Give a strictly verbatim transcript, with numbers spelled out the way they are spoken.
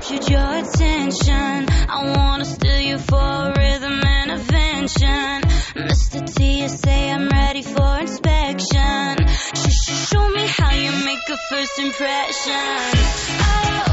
captured your attention. I wanna steal you for a rhythm intervention. Mister T, you say I'm ready for inspection. Sh sh show me how you make a first impression. Oh,